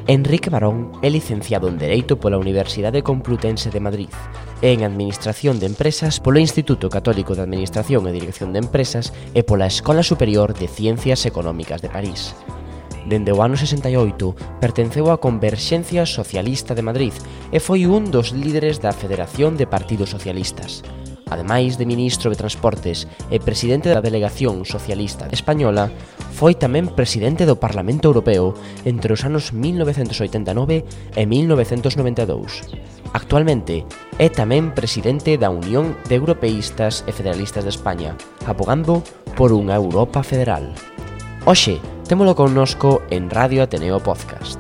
Enrique Barón é licenciado en Dereito pola Universidade Complutense de Madrid e en Administración de Empresas polo Instituto Católico de Administración e Dirección de Empresas e pola Escola Superior de Ciencias Económicas de París. Dende o ano 68 pertenceu á Converxencia Socialista de Madrid e foi un dos líderes da Federación de Partidos Socialistas. Ademais de ministro de Transportes e presidente da Delegación Socialista Española, foi tamén presidente do Parlamento Europeo entre os anos 1989 e 1992. Actualmente é tamén presidente da Unión de Europeístas e Federalistas de España, abogando por unha Europa federal. Hoxe, témolo connosco en Radio Ateneo Podcast.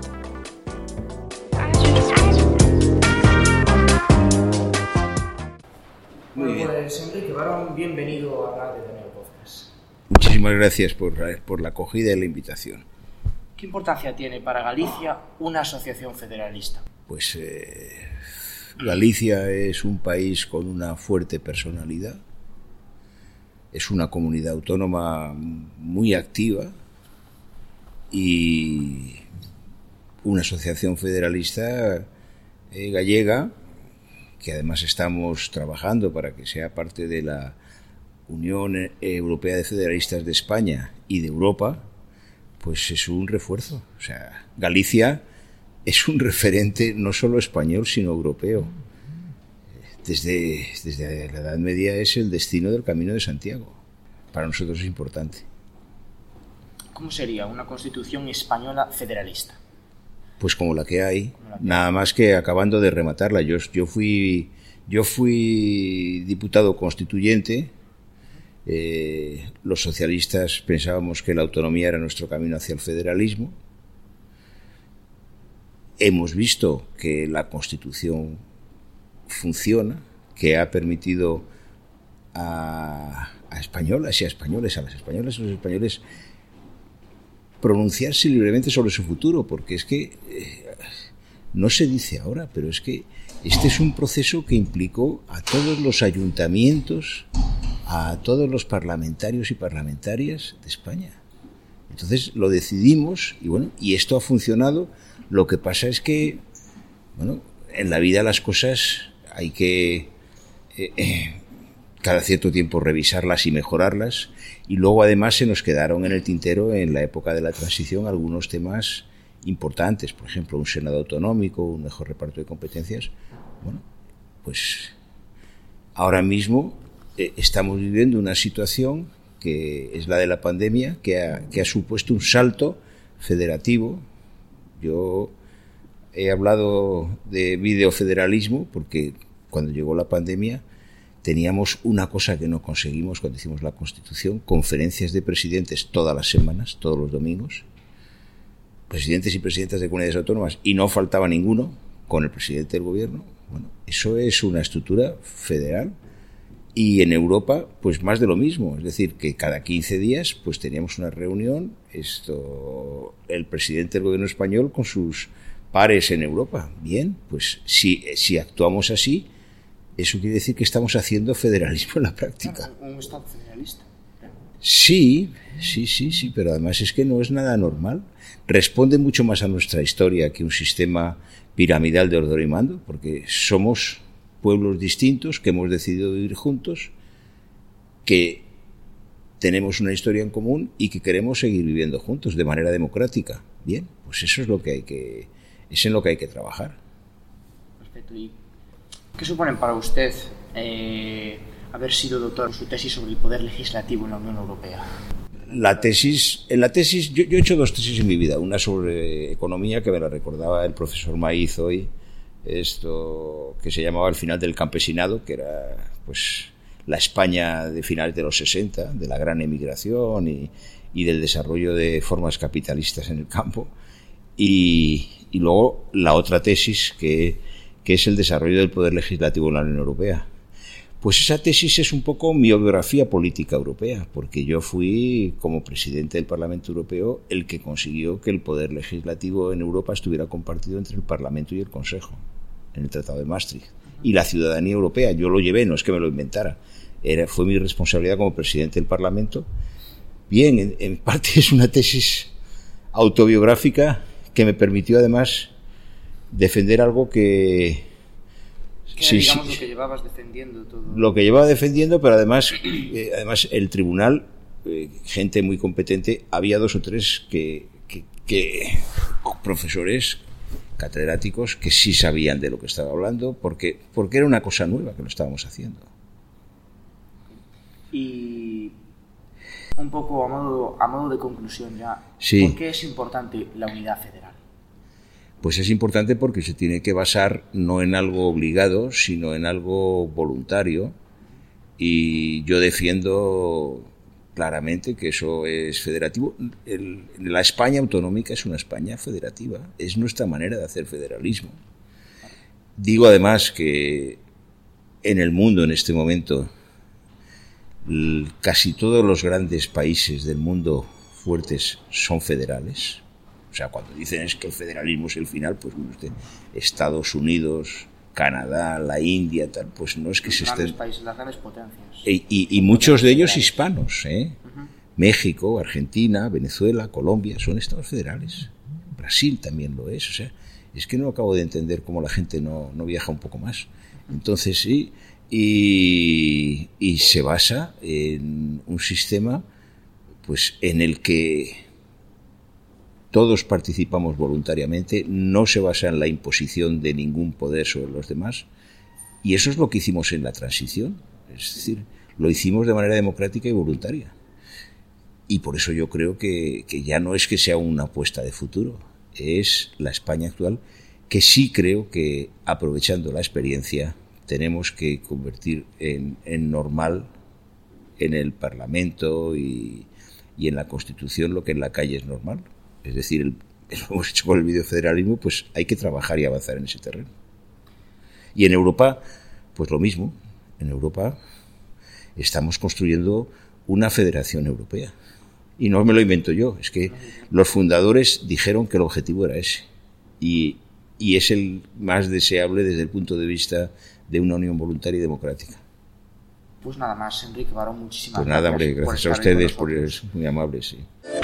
Pues Enrique Barón, bienvenido a Radio Ateneo Podcast. Muchísimas gracias por la acogida y la invitación. ¿Qué importancia tiene para Galicia una asociación federalista? Pues Galicia es un país con una fuerte personalidad, es una comunidad autónoma muy activa y una asociación federalista gallega, que además estamos trabajando para que sea parte de la Unión Europea de Federalistas de España y de Europa, pues es un refuerzo. O sea, Galicia es un referente no solo español, sino europeo. Desde la Edad Media es el destino del Camino de Santiago. Para nosotros es importante. ¿Cómo sería una constitución española federalista? Pues como la que hay, nada más que acabando de rematarla. Yo fui diputado constituyente. Los socialistas pensábamos que la autonomía era nuestro camino hacia el federalismo. Hemos visto que la Constitución funciona, que ha permitido a españolas y a españoles, a las españolas y a los españoles, pronunciarse libremente sobre su futuro, porque es que no se dice ahora, pero es que este es un proceso que implicó a todos los ayuntamientos, a todos los parlamentarios y parlamentarias de España. Entonces lo decidimos y esto ha funcionado. Lo que pasa es que en la vida las cosas hay que cada cierto tiempo revisarlas y mejorarlas, y luego además se nos quedaron en el tintero en la época de la transición algunos temas importantes, por ejemplo un Senado autonómico, un mejor reparto de competencias. Pues ahora mismo estamos viviendo una situación que es la de la pandemia, que ha supuesto un salto federativo. Yo he hablado de videofederalismo porque cuando llegó la pandemia teníamos una cosa que no conseguimos cuando hicimos la Constitución: conferencias de presidentes todas las semanas, todos los domingos, presidentes y presidentas de comunidades autónomas, y no faltaba ninguno con el presidente del gobierno. Eso es una estructura federal. Y en Europa, pues más de lo mismo, es decir, que cada 15 días pues teníamos una reunión, el presidente del gobierno español con sus pares en Europa. Bien, pues si actuamos así, eso quiere decir que estamos haciendo federalismo en la práctica. ¿Un Estado federalista? Sí, pero además es que no es nada normal. Responde mucho más a nuestra historia que un sistema piramidal de orden y mando, porque somos pueblos distintos que hemos decidido vivir juntos, que tenemos una historia en común y que queremos seguir viviendo juntos de manera democrática. Bien, pues eso es en lo que hay que trabajar. Perfecto. ¿Y qué suponen para usted haber sido doctor en su tesis sobre el poder legislativo en la Unión Europea? En la tesis, yo he hecho dos tesis en mi vida. Una sobre economía, que me la recordaba el profesor Maiz hoy, esto que se llamaba El final del campesinado, que era pues la España de finales de los 60, de la gran emigración y del desarrollo de formas capitalistas en el campo, y luego la otra tesis que es el desarrollo del poder legislativo en la Unión Europea. Pues esa tesis es un poco mi biografía política europea, porque yo fui, como presidente del Parlamento Europeo, el que consiguió que el poder legislativo en Europa estuviera compartido entre el Parlamento y el Consejo, en el Tratado de Maastricht. Y la ciudadanía europea, yo lo llevé, no es que me lo inventara, fue mi responsabilidad como presidente del Parlamento. Bien, en parte es una tesis autobiográfica que me permitió además defender algo que digamos lo que llevabas defendiendo todo. Lo que llevaba defendiendo, pero además el tribunal, gente muy competente, había 2 o 3 que profesores catedráticos que sí sabían de lo que estaba hablando, porque era una cosa nueva que lo estábamos haciendo. Y un poco a modo de conclusión ya, sí. ¿Por qué es importante la unidad federal? Pues es importante porque se tiene que basar no en algo obligado, sino en algo voluntario, y yo defiendo claramente que eso es federativo. La España autonómica es una España federativa, es nuestra manera de hacer federalismo. Digo además que en el mundo en este momento casi todos los grandes países del mundo fuertes son federales. O sea, cuando dicen es que el federalismo es el final, pues Estados Unidos, Canadá, la India, tal, pues no es que se estén... países, las grandes potencias. Y muchos de ellos hispanos, Uh-huh. México, Argentina, Venezuela, Colombia, son estados federales. Brasil también lo es. O sea, es que no acabo de entender cómo la gente no viaja un poco más. Entonces, sí, y se basa en un sistema pues en el que todos participamos voluntariamente, no se basa en la imposición de ningún poder sobre los demás, y eso es lo que hicimos en la transición, es decir, lo hicimos de manera democrática y voluntaria. Y por eso yo creo que ya no es que sea una apuesta de futuro, es la España actual, que sí creo que, aprovechando la experiencia, tenemos que convertir en normal en el Parlamento y en la Constitución lo que en la calle es normal. Es decir, lo hemos hecho con el videofederalismo, pues hay que trabajar y avanzar en ese terreno. Y en Europa, pues lo mismo. En Europa estamos construyendo una federación europea. Y no me lo invento yo, es que los fundadores dijeron que el objetivo era ese. Y es el más deseable desde el punto de vista de una unión voluntaria y democrática. Pues nada más, Enrique Baró, muchísimas gracias. Pues nada, hombre, gracias a ustedes, por ser muy amables, sí.